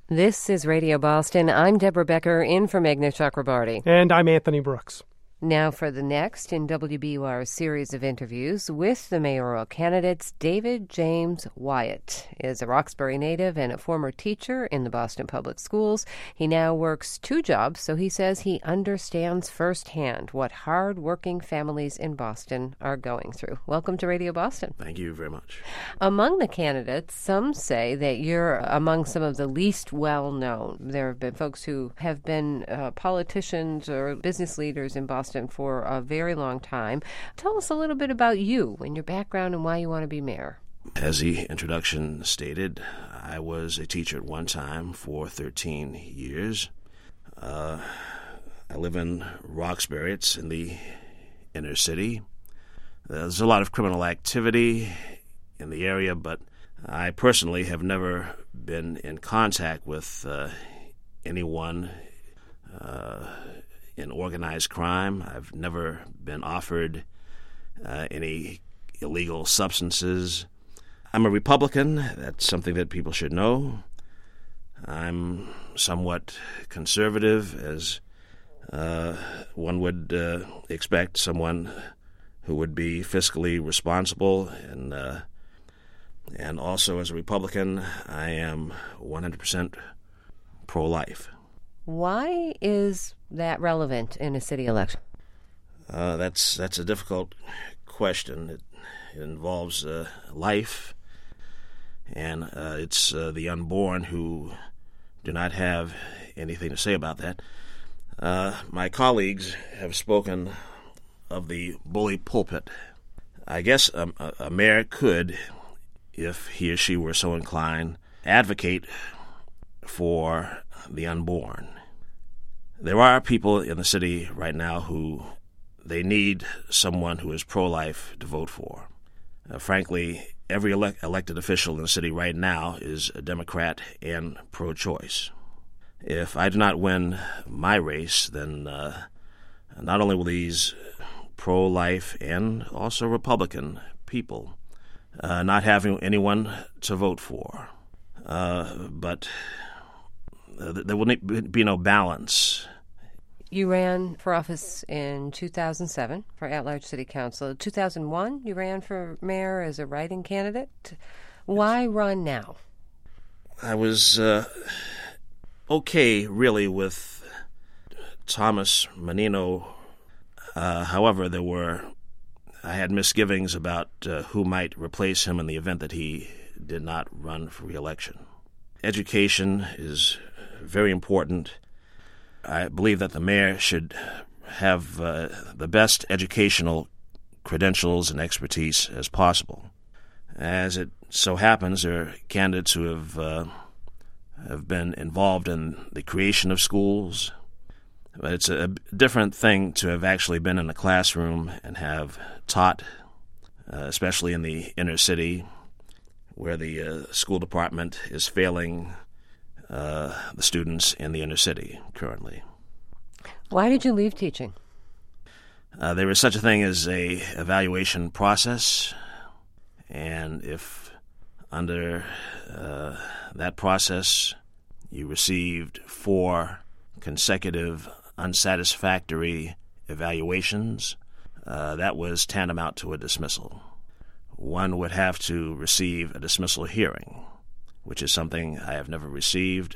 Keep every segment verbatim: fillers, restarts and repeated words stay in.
This is Radio Boston. I'm Deborah Becker, in for Meghna Chakrabarty. And I'm Anthony Brooks. Now for the next in W B U R's series of interviews with the mayoral candidates. David James Wyatt is a Roxbury native and a former teacher in the Boston Public Schools. He now works two jobs, so he says he understands firsthand what hard-working families in Boston are going through. Welcome to Radio Boston. Thank you very much. Among the candidates, some say that you're among some of the least well-known. There have been folks who have been uh, politicians or business leaders in Boston for a very long time. Tell us a little bit about you and your background and why you want to be mayor. As the introduction stated, I was a teacher at one time for thirteen years. Uh, I live in Roxbury. It's in the inner city. There's a lot of criminal activity in the area, but I personally have never been in contact with uh, anyone uh, in organized crime. I've never been offered uh, any illegal substances. I'm a Republican. That's something that people should know. I'm somewhat conservative, as uh, one would uh, expect someone who would be fiscally responsible. And, uh, and also as a Republican, I am one hundred percent pro-life. Why is that relevant in a city election? Uh, that's that's a difficult question. It, it involves uh, life, and uh, it's uh, the unborn who do not have anything to say about that. Uh, my colleagues have spoken of the bully pulpit. I guess a, a mayor could, if he or she were so inclined, advocate for the unborn. There are people in the city right now who they need someone who is pro-life to vote for. Uh, frankly, every elect- elected official in the city right now is a Democrat and pro-choice. If I do not win my race, then uh, not only will these pro-life and also Republican people uh, not have anyone to vote for, uh, but uh, there will be no balance. You ran for office in two thousand seven for at-large city council. In two thousand one, you ran for mayor as a write-in candidate. Why run now? I was uh, okay, really, with Thomas Menino. Uh, however, there were I had misgivings about uh, who might replace him in the event that he did not run for re-election. Education is very important. I believe that the mayor should have uh, the best educational credentials and expertise as possible. As it so happens, there are candidates who have uh, have been involved in the creation of schools. But it's a different thing to have actually been in a classroom and have taught, uh, especially in the inner city, where the uh, school department is failing uh, the students in the inner city currently. Why did you leave teaching? Uh, there is such a thing as a evaluation process, and if under uh, that process you received four consecutive unsatisfactory evaluations, uh, that was tantamount to a dismissal. One would have to receive a dismissal hearing, which is something I have never received.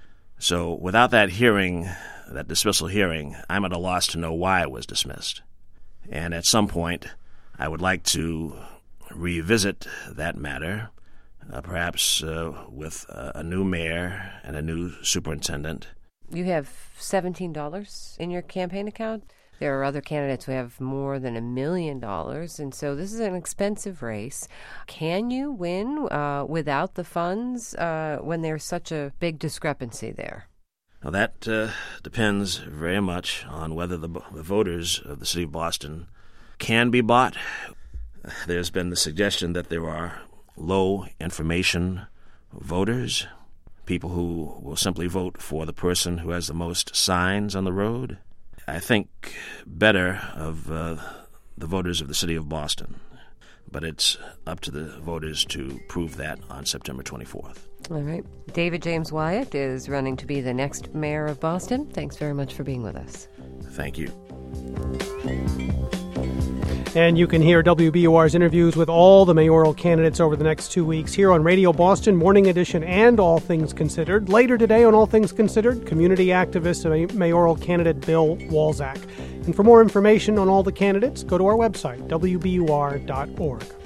So without that hearing, that dismissal hearing, I'm at a loss to know why I was dismissed. And at some point, I would like to revisit that matter, uh, perhaps uh, with uh, a new mayor and a new superintendent. You have seventeen dollars in your campaign account. There are other candidates who have more than a million dollars, and so this is an expensive race. Can you win uh, without the funds uh, when there's such a big discrepancy there? Now that uh, depends very much on whether the, the voters of the city of Boston can be bought. There's been the suggestion that there are low information voters, people who will simply vote for the person who has the most signs on the road. I think better of uh, the voters of the city of Boston, but it's up to the voters to prove that on September twenty-fourth. All right. David James Wyatt is running to be the next mayor of Boston. Thanks very much for being with us. Thank you. And you can hear W B U R's interviews with all the mayoral candidates over the next two weeks here on Radio Boston, Morning Edition, and All Things Considered. Later today on All Things Considered, community activist and mayoral candidate Bill Walczak. And for more information on all the candidates, go to our website, W B U R dot org.